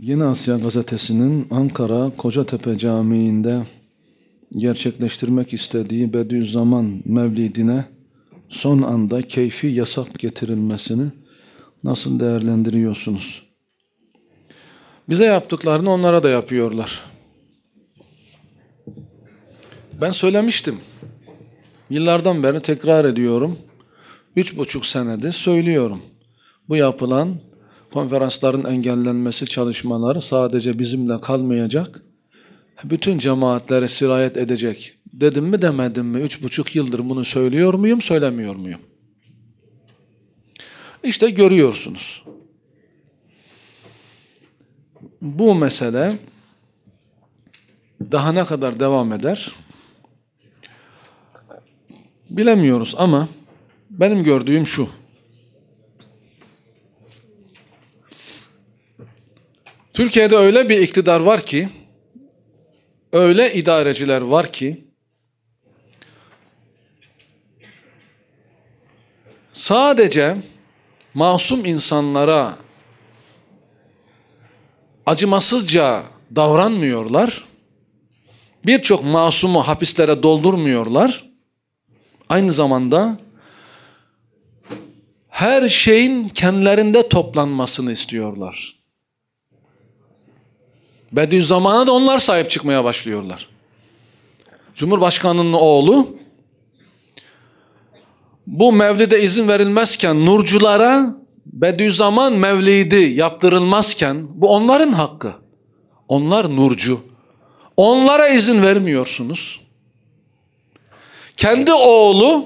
Yeni Asya Gazetesi'nin Ankara Kocatepe Camii'nde gerçekleştirmek istediği Bediüzzaman Mevlidine son anda keyfi yasak getirilmesini nasıl değerlendiriyorsunuz? Bize yaptıklarını onlara da yapıyorlar. Ben söylemiştim. Yıllardan beri tekrar ediyorum. 3,5 senedir söylüyorum. Bu yapılan konferansların engellenmesi çalışmaları sadece bizimle kalmayacak. Bütün cemaatlere sirayet edecek. Dedim mi demedim mi? 3,5 yıldır bunu söylüyor muyum, söylemiyor muyum? İşte görüyorsunuz. Bu mesele daha ne kadar devam eder? Bilemiyoruz ama benim gördüğüm şu. Türkiye'de öyle bir iktidar var ki, öyle idareciler var ki, sadece masum insanlara acımasızca davranmıyorlar, birçok masumu hapislere doldurmuyorlar, aynı zamanda her şeyin kendilerinde toplanmasını istiyorlar. Bediüzzaman'a da onlar sahip çıkmaya başlıyorlar. Cumhurbaşkanının oğlu bu mevlide izin verilmezken, nurculara Bediüzzaman mevlidi yaptırılmazken, bu onların hakkı. Onlar nurcu. Onlara izin vermiyorsunuz. Kendi oğlu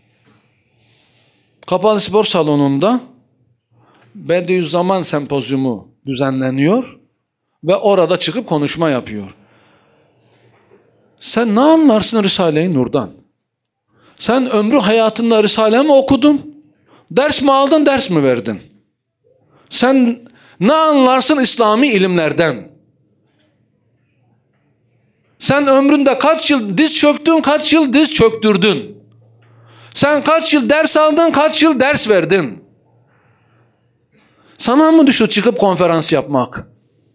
Kapalı Spor Salonu'nda Bediüzzaman sempozyumu düzenleniyor ve orada çıkıp konuşma yapıyor. Sen ne anlarsın Risale-i Nur'dan? Sen ömrü hayatında Risale mi okudun? Ders mi aldın, ders mi verdin? Sen ne anlarsın İslami ilimlerden? Sen ömründe kaç yıl diz çöktün, kaç yıl diz çöktürdün? Sen kaç yıl ders aldın, kaç yıl ders verdin? Sana mı düştü çıkıp konferans yapmak?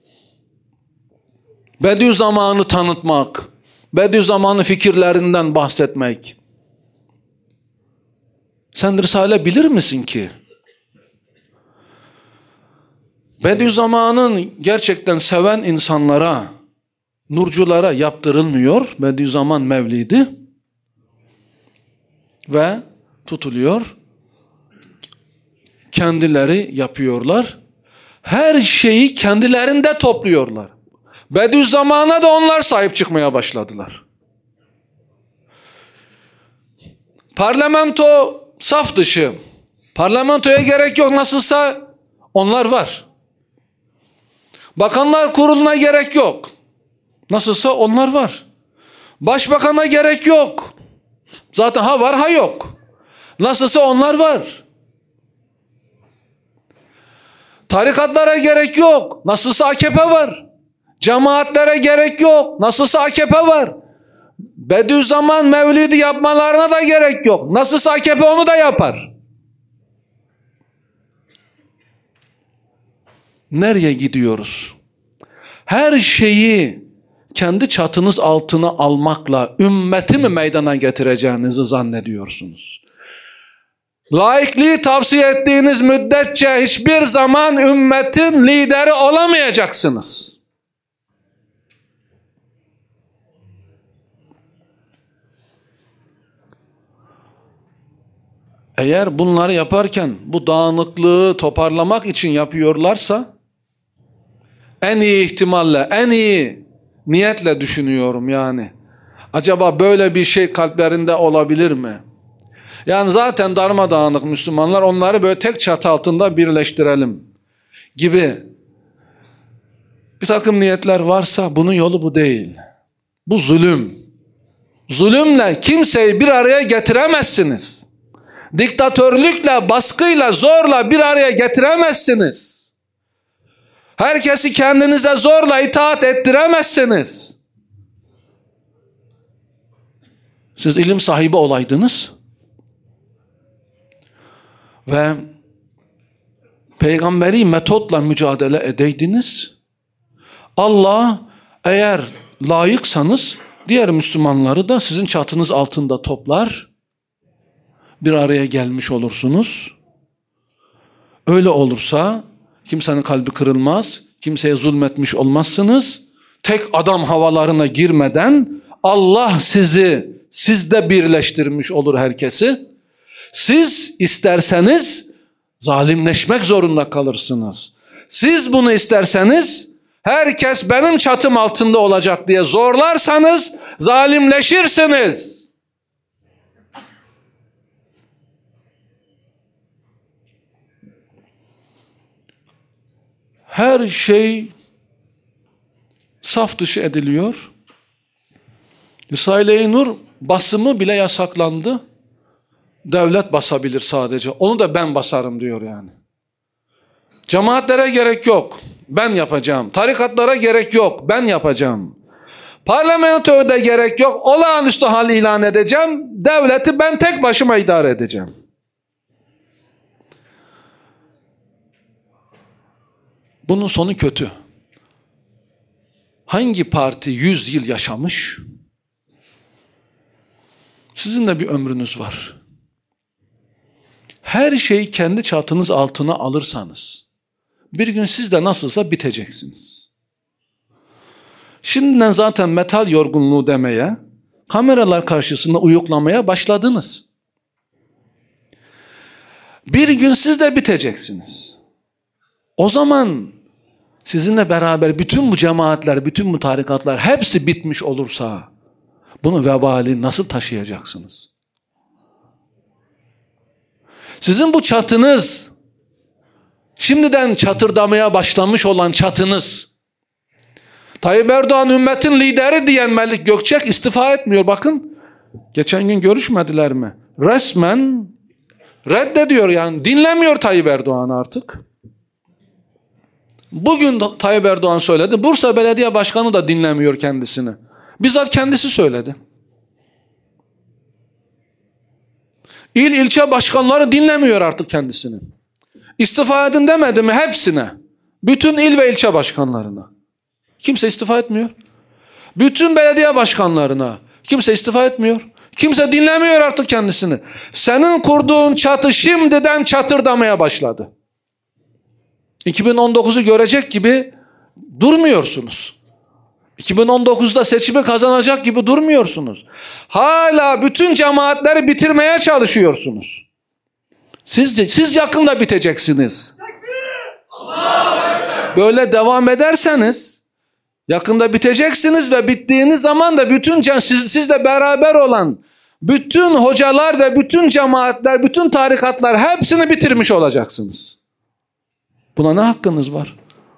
Bediüzzaman'ı tanıtmak, Bediüzzaman'ın fikirlerinden bahsetmek. Sen Risale bilir misin ki? Bediüzzaman'ın gerçekten seven insanlara, nurculara yaptırılmıyor Bediüzzaman Mevlidi ve tutuluyor. Kendileri yapıyorlar. Her şeyi kendilerinde topluyorlar. Bediüzzaman'a da onlar sahip çıkmaya başladılar. Parlamento saf dışı. Parlamentoya gerek yok, nasılsa onlar var. Bakanlar Kurulu'na gerek yok. Nasılsa onlar var. Başbakan'a gerek yok. Zaten ha var ha yok. Nasılsa onlar var. Tarikatlara gerek yok. Nasılsa AKP var. Cemaatlere gerek yok. Nasılsa AKP var. Bediüzzaman mevlidi yapmalarına da gerek yok. Nasılsa AKP onu da yapar. Nereye gidiyoruz? Her şeyi kendi çatınız altına almakla ümmeti mi meydana getireceğinizi zannediyorsunuz? Laikliği tavsiye ettiğiniz müddetçe hiçbir zaman ümmetin lideri olamayacaksınız. Eğer bunları yaparken bu dağınıklığı toparlamak için yapıyorlarsa, en iyi ihtimalle, en iyi niyetle düşünüyorum yani. Acaba böyle bir şey kalplerinde olabilir mi? Yani zaten darmadağınık Müslümanlar, onları böyle tek çatı altında birleştirelim gibi bir takım niyetler varsa bunun yolu bu değil. Bu zulüm. Zulümle kimseyi bir araya getiremezsiniz. Diktatörlükle, baskıyla, zorla bir araya getiremezsiniz. Herkesi kendinize zorla itaat ettiremezsiniz. Siz ilim sahibi olaydınız ve peygamberi metotla mücadele edeydiniz, Allah eğer layıksanız diğer Müslümanları da sizin çatınız altında toplar, bir araya gelmiş olursunuz. Öyle olursa kimsenin kalbi kırılmaz, kimseye zulmetmiş olmazsınız. Tek adam havalarına girmeden Allah sizde birleştirmiş olur herkesi. Siz isterseniz zalimleşmek zorunda kalırsınız. Siz bunu isterseniz herkes benim çatım altında olacak diye zorlarsanız zalimleşirsiniz. Her şey saf dışı ediliyor. Risale-i Nur basımı bile yasaklandı. Devlet basabilir sadece. Onu da ben basarım diyor yani. Cemaatlere gerek yok. Ben yapacağım. Tarikatlara gerek yok. Ben yapacağım. Parlamentoya da gerek yok. Olağanüstü hal ilan edeceğim. Devleti ben tek başıma idare edeceğim. Bunun sonu kötü. Hangi parti 100 yıl yaşamış? Sizin de bir ömrünüz var. Her şeyi kendi çatınız altına alırsanız, bir gün siz de nasılsa biteceksiniz. Şimdiden zaten metal yorgunluğu demeye, kameralar karşısında uyuklamaya başladınız. Bir gün siz de biteceksiniz. O zaman sizinle beraber bütün bu cemaatler, bütün bu tarikatlar hepsi bitmiş olursa, bunu vebali nasıl taşıyacaksınız? Sizin bu çatınız, şimdiden çatırdamaya başlamış olan çatınız, Tayyip Erdoğan ümmetin lideri diyen Melik Gökçek istifa etmiyor bakın. Geçen gün görüşmediler mi? Resmen reddediyor yani, dinlemiyor Tayyip Erdoğan artık. Bugün Tayyip Erdoğan söyledi, Bursa Belediye Başkanı da dinlemiyor kendisini. Bizzat kendisi söyledi. İl ilçe başkanları dinlemiyor artık kendisini. İstifa edin demedi mi hepsine? Bütün il ve ilçe başkanlarına. Kimse istifa etmiyor. Bütün belediye başkanlarına. Kimse istifa etmiyor. Kimse dinlemiyor artık kendisini. Senin kurduğun çatı şimdiden çatırdamaya başladı. 2019'u görecek gibi durmuyorsunuz. 2019'da seçimi kazanacak gibi durmuyorsunuz. Hala bütün cemaatleri bitirmeye çalışıyorsunuz. Siz yakında biteceksiniz. Böyle devam ederseniz yakında biteceksiniz ve bittiğiniz zaman da bütün sizle beraber olan bütün hocalar ve bütün cemaatler, bütün tarikatlar hepsini bitirmiş olacaksınız. Buna ne hakkınız var?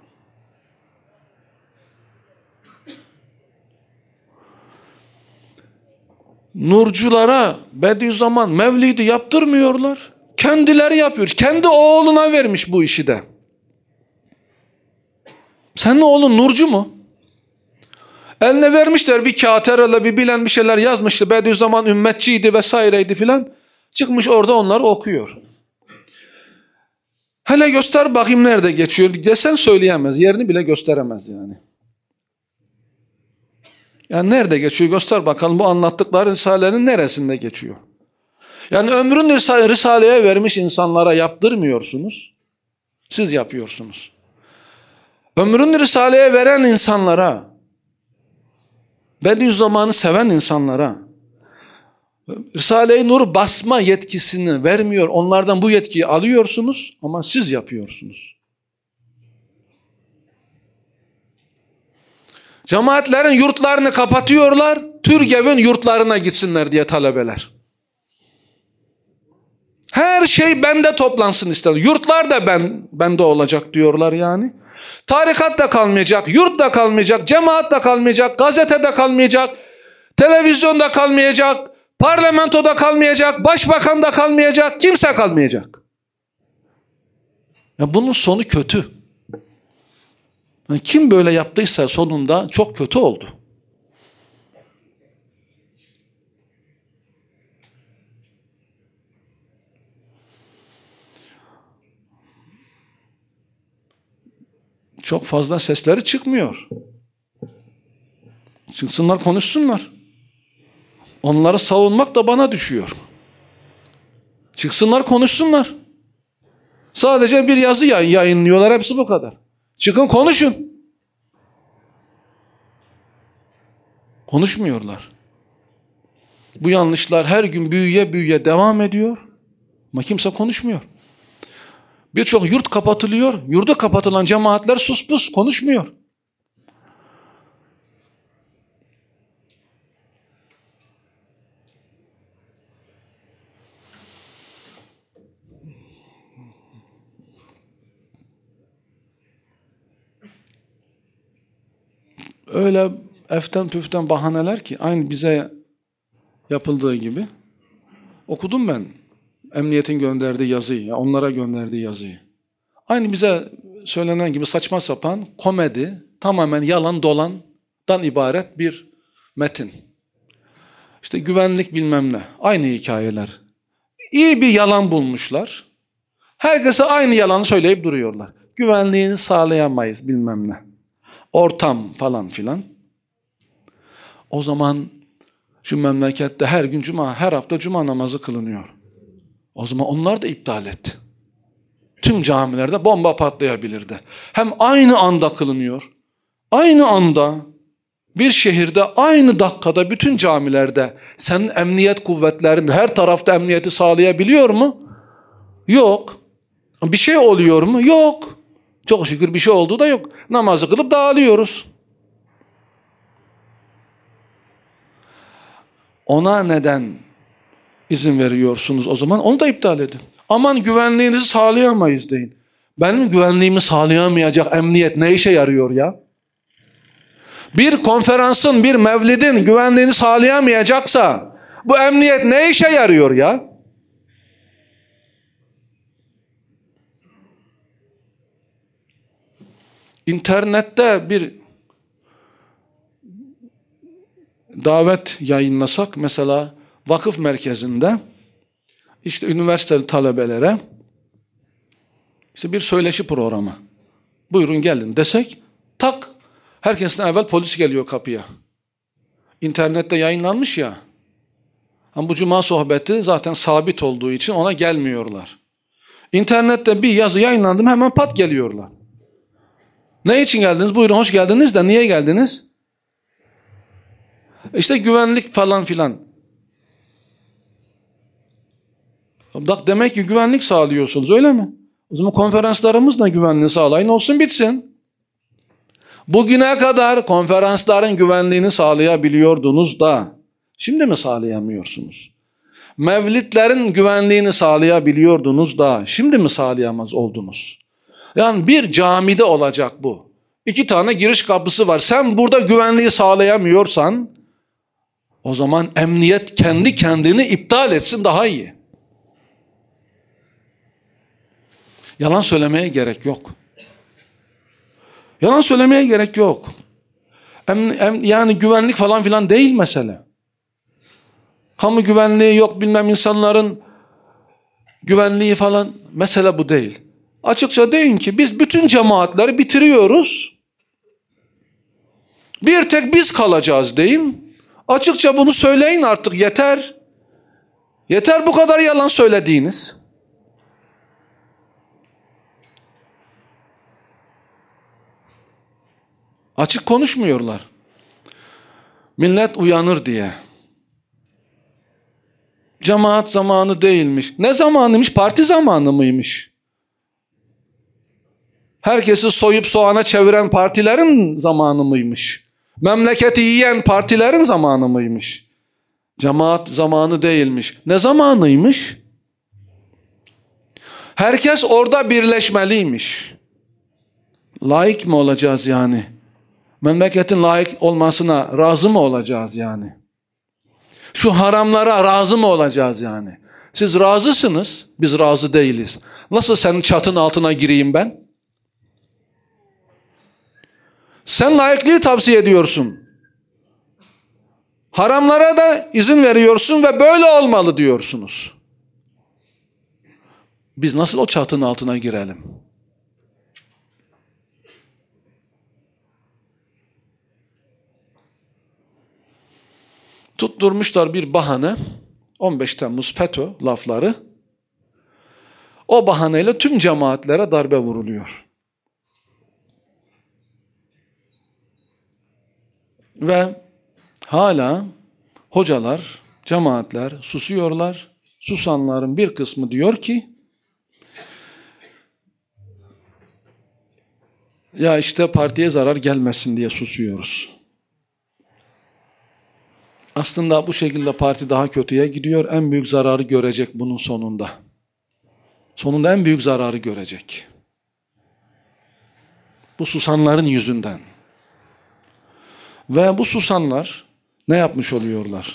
Nurculara Bediüzzaman Mevlid'i yaptırmıyorlar. Kendileri yapıyor. Kendi oğluna vermiş bu işi de. Senin oğlun Nurcu mu? Eline vermişler bir kağıt, herhalde bir bilen bir şeyler yazmıştı. Bediüzzaman ümmetçiydi vesaireydi filan. Çıkmış orada onları okuyor. Hele göster bakayım nerede geçiyor desen söyleyemez. Yerini bile gösteremez yani. Yani nerede geçiyor göster bakalım, bu anlattıkları Risale'nin neresinde geçiyor? Yani ömrünü Risale'ye vermiş insanlara yaptırmıyorsunuz. Siz yapıyorsunuz. Ömrünü Risale'ye veren insanlara, Bediüzzaman'ı seven insanlara Risale-i Nur basma yetkisini vermiyor. Onlardan bu yetkiyi alıyorsunuz ama siz yapıyorsunuz. Cemaatlerin yurtlarını kapatıyorlar. TÜRGEV'in yurtlarına gitsinler diye talebeler. Her şey bende toplansın ister. Yurtlar da bende olacak diyorlar yani. Tarikat da kalmayacak, yurt da kalmayacak, cemaat da kalmayacak, gazete de kalmayacak, televizyonda kalmayacak, parlamentoda kalmayacak, başbakan da kalmayacak, kimse kalmayacak. Ya bunun sonu kötü. Yani kim böyle yaptıysa sonunda çok kötü oldu. Çok fazla sesleri çıkmıyor. Çıksınlar konuşsunlar. Onları savunmak da bana düşüyor. Çıksınlar konuşsunlar. Sadece bir yazı yayınlıyorlar, hepsi bu kadar. Çıkın konuşun. Konuşmuyorlar. Bu yanlışlar her gün büyüye büyüye devam ediyor. Ama kimse konuşmuyor. Birçok yurt kapatılıyor. Yurda kapatılan cemaatler sus pus konuşmuyor. Öyle eften püften bahaneler ki aynı bize yapıldığı gibi. Okudum ben emniyetin gönderdiği yazıyı, onlara gönderdiği yazıyı. Aynı bize söylenen gibi saçma sapan komedi, tamamen yalan dolandan ibaret bir metin. İşte güvenlik bilmem ne, aynı hikayeler. İyi bir yalan bulmuşlar. Herkese aynı yalanı söyleyip duruyorlar. Güvenliğini sağlayamayız bilmem ne. Ortam falan filan. O zaman şu memlekette her gün her hafta cuma namazı kılınıyor. O zaman onlar da iptal etti. Tüm camilerde bomba patlayabilirdi. Hem aynı anda kılınıyor. Aynı anda bir şehirde aynı dakikada bütün camilerde senin emniyet kuvvetlerin her tarafta emniyeti sağlayabiliyor mu? Yok. Bir şey oluyor mu? Yok. Çok şükür bir şey oldu da yok. Namazı kılıp dağılıyoruz. Ona neden izin veriyorsunuz o zaman? Onu da iptal edin. Aman güvenliğinizi sağlayamayız deyin. Benim güvenliğimi sağlayamayacak emniyet ne işe yarıyor ya? Bir konferansın, bir mevlidin güvenliğini sağlayamayacaksa bu emniyet ne işe yarıyor ya? İnternette bir davet yayınlasak mesela vakıf merkezinde işte üniversiteli talebelere işte bir söyleşi programı. Buyurun gelin desek tak herkesten evvel polis geliyor kapıya. İnternette yayınlanmış ya. Ama bu cuma sohbeti zaten sabit olduğu için ona gelmiyorlar. İnternette bir yazı yayınlandı mı hemen pat geliyorlar. Ne için geldiniz? Buyurun hoş geldiniz de niye geldiniz? İşte güvenlik falan filan. Bak demek ki güvenlik sağlıyorsunuz öyle mi? O zaman konferanslarımız da güvenliğini sağlayın olsun bitsin. Bugüne kadar konferansların güvenliğini sağlayabiliyordunuz da şimdi mi sağlayamıyorsunuz? Mevlidlerin güvenliğini sağlayabiliyordunuz da şimdi mi sağlayamaz oldunuz? Yani bir camide olacak bu. 2 tane giriş kapısı var. Sen burada güvenliği sağlayamıyorsan o zaman emniyet kendi kendini iptal etsin daha iyi. Yalan söylemeye gerek yok. Yalan söylemeye gerek yok. Yani güvenlik falan filan değil mesele. Kamu güvenliği yok bilmem insanların güvenliği falan mesele bu değil. Açıkça deyin ki biz bütün cemaatleri bitiriyoruz. Bir tek biz kalacağız deyin. Açıkça bunu söyleyin artık yeter. Yeter bu kadar yalan söylediğiniz. Açık konuşmuyorlar. Millet uyanır diye. Cemaat zamanı değilmiş. Ne zamanıymış? Parti zamanı mıymış? Herkesi soyup soğana çeviren partilerin zamanı mıymış? Memleketi yiyen partilerin zamanı mıymış? Cemaat zamanı değilmiş. Ne zamanıymış? Herkes orada birleşmeliymiş. Laik mi olacağız yani? Memleketin layık olmasına razı mı olacağız yani? Şu haramlara razı mı olacağız yani? Siz razısınız, biz razı değiliz. Nasıl senin çatın altına gireyim ben? Sen layıklığı tavsiye ediyorsun. Haramlara da izin veriyorsun ve böyle olmalı diyorsunuz. Biz nasıl o çatının altına girelim? Tutturmuşlar bir bahane, 15 Temmuz FETÖ lafları. O bahaneyle tüm cemaatlere darbe vuruluyor. Ve hala hocalar, cemaatler susuyorlar. Susanların bir kısmı diyor ki, ya işte partiye zarar gelmesin diye susuyoruz. Aslında bu şekilde parti daha kötüye gidiyor. En büyük zararı görecek bunun sonunda. Sonunda en büyük zararı görecek. Bu susanların yüzünden. Ve bu susanlar ne yapmış oluyorlar?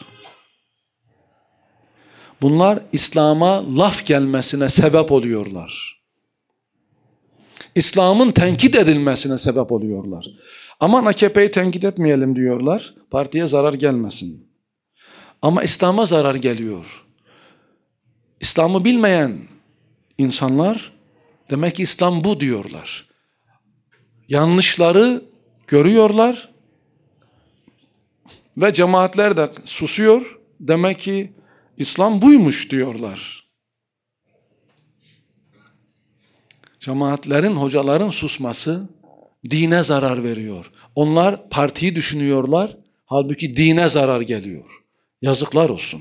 Bunlar İslam'a laf gelmesine sebep oluyorlar. İslam'ın tenkit edilmesine sebep oluyorlar. Aman AKP'yi tenkit etmeyelim diyorlar. Partiye zarar gelmesin. Ama İslam'a zarar geliyor. İslam'ı bilmeyen insanlar demek ki İslam bu diyorlar. Yanlışları görüyorlar ve cemaatler de susuyor. Demek ki İslam buymuş diyorlar. Cemaatlerin, hocaların susması dine zarar veriyor. Onlar partiyi düşünüyorlar, halbuki dine zarar geliyor. Yazıklar olsun.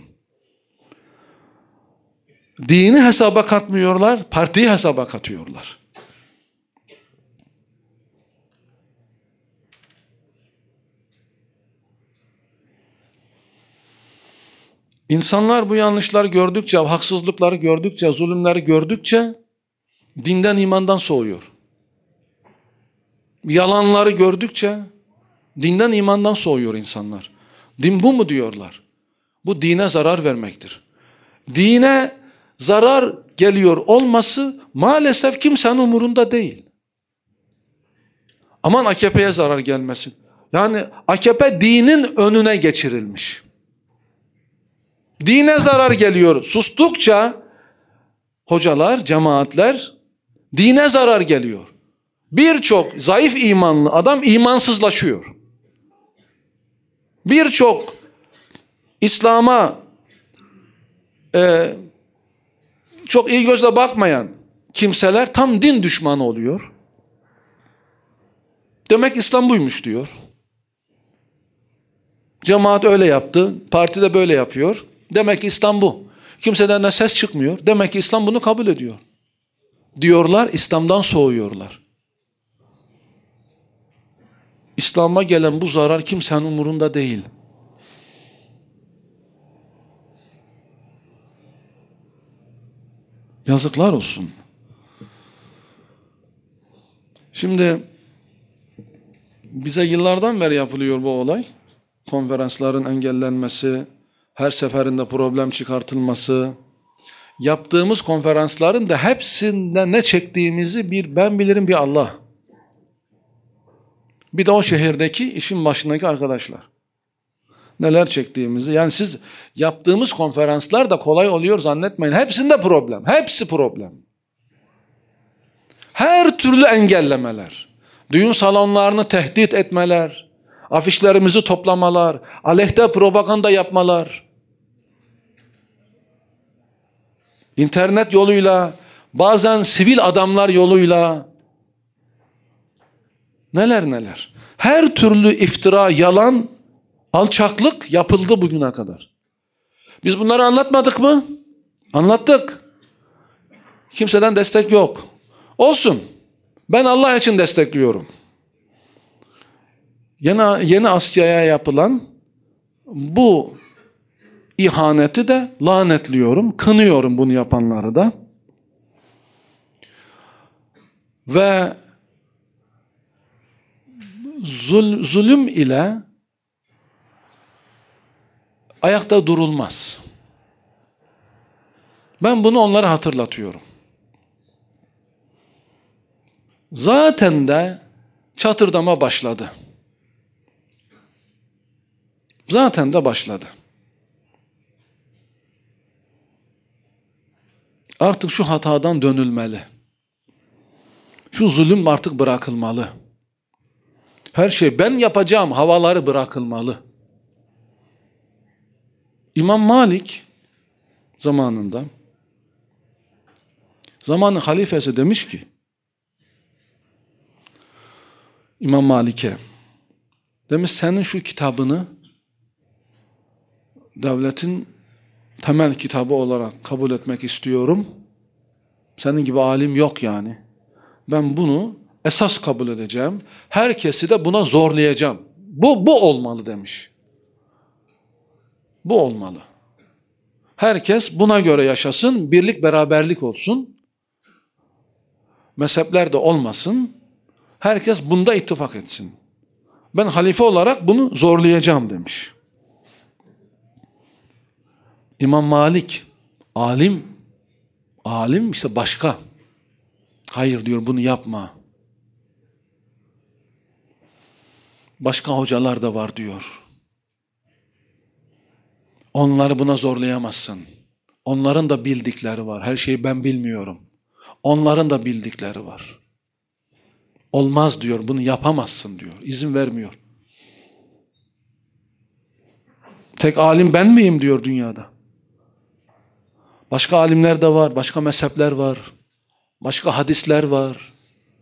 Dini hesaba katmıyorlar, partiyi hesaba katıyorlar. İnsanlar bu yanlışları gördükçe, haksızlıkları gördükçe, zulümleri gördükçe dinden, imandan soğuyor. Yalanları gördükçe dinden, imandan soğuyor insanlar. Din bu mu diyorlar? Bu dine zarar vermektir. Dine zarar geliyor olması maalesef kimsenin umurunda değil. Aman AKP'ye zarar gelmesin. Yani AKP dinin önüne geçirilmiş. Dine zarar geliyor. Sustukça hocalar, cemaatler dine zarar geliyor. Birçok zayıf imanlı adam imansızlaşıyor. Birçok İslam'a çok iyi gözle bakmayan kimseler tam din düşmanı oluyor. Demek İslam buymuş diyor. Cemaat öyle yaptı, parti de böyle yapıyor. Demek ki İslam bu. Kimseden de ses çıkmıyor. Demek ki İslam bunu kabul ediyor. Diyorlar, İslam'dan soğuyorlar. İslam'a gelen bu zarar kimsenin umurunda değil. Yazıklar olsun. Şimdi bize yıllardan beri yapılıyor bu olay. Konferansların engellenmesi, her seferinde problem çıkartılması. Yaptığımız konferansların da hepsinde ne çektiğimizi ben bilirim, bir Allah. Bir de o şehirdeki işin başındaki arkadaşlar. Neler çektiğimizi. Yani siz yaptığımız konferanslar da kolay oluyor zannetmeyin. Hepsinde problem. Hepsi problem. Her türlü engellemeler. Düğün salonlarını tehdit etmeler. Afişlerimizi toplamalar. Aleyhte propaganda yapmalar. İnternet yoluyla, bazen sivil adamlar yoluyla. Neler neler. Her türlü iftira, yalan, alçaklık yapıldı bugüne kadar. Biz bunları anlatmadık mı? Anlattık. Kimseden destek yok. Olsun. Ben Allah için destekliyorum. Yeni Asya'ya yapılan bu ihaneti de lanetliyorum, kınıyorum bunu yapanları da. Ve zulüm ile ayakta durulmaz. Ben bunu onlara hatırlatıyorum. Zaten de çatırdama başladı. Zaten de başladı. Artık şu hatadan dönülmeli. Şu zulüm artık bırakılmalı. Her şey ben yapacağım havaları bırakılmalı. İmam Malik zamanında zamanın halifesi demiş ki İmam Malik'e demiş senin şu kitabını devletin temel kitabı olarak kabul etmek istiyorum. Senin gibi alim yok yani. Ben bunu esas kabul edeceğim. Herkesi de buna zorlayacağım. Bu olmalı demiş. Bu olmalı. Herkes buna göre yaşasın, birlik beraberlik olsun. Mezhepler de olmasın. Herkes bunda ittifak etsin. Ben halife olarak bunu zorlayacağım demiş. İmam Malik, alim ise başka. Hayır diyor, bunu yapma. Başka hocalar da var diyor. Onları buna zorlayamazsın. Onların da bildikleri var. Her şeyi ben bilmiyorum. Onların da bildikleri var. Olmaz diyor, bunu yapamazsın diyor. İzin vermiyor. Tek alim ben miyim diyor dünyada. Başka alimler de var, başka mezhepler var. Başka hadisler var.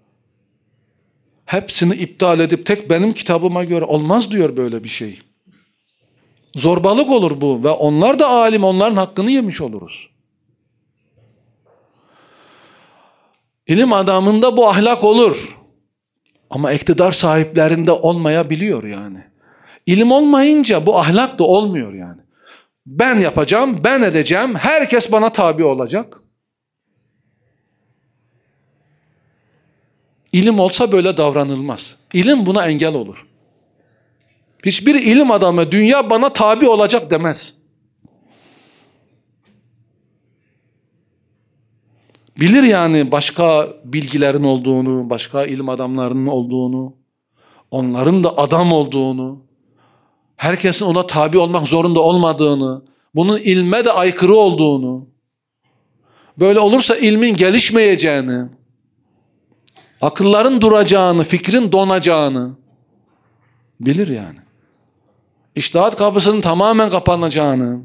Hepsini iptal edip tek benim kitabıma göre olmaz diyor böyle bir şey. Zorbalık olur bu ve onlar da alim, onların hakkını yemiş oluruz. İlim adamında bu ahlak olur. Ama iktidar sahiplerinde olmayabiliyor yani. İlim olmayınca bu ahlak da olmuyor yani. Ben yapacağım, ben edeceğim, herkes bana tabi olacak. İlim olsa böyle davranılmaz. İlim buna engel olur. Hiçbir ilim adamı dünya bana tabi olacak demez. Bilir yani başka bilgilerin olduğunu, başka ilim adamlarının olduğunu, onların da adam olduğunu, herkesin ona tabi olmak zorunda olmadığını, bunun ilme de aykırı olduğunu, böyle olursa ilmin gelişmeyeceğini, akılların duracağını, fikrin donacağını bilir yani. İçtihat kapısının tamamen kapanacağını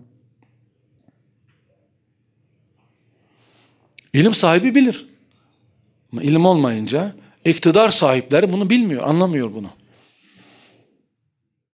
ilim sahibi bilir. Ama ilim olmayınca iktidar sahipleri bunu bilmiyor, anlamıyor bunu.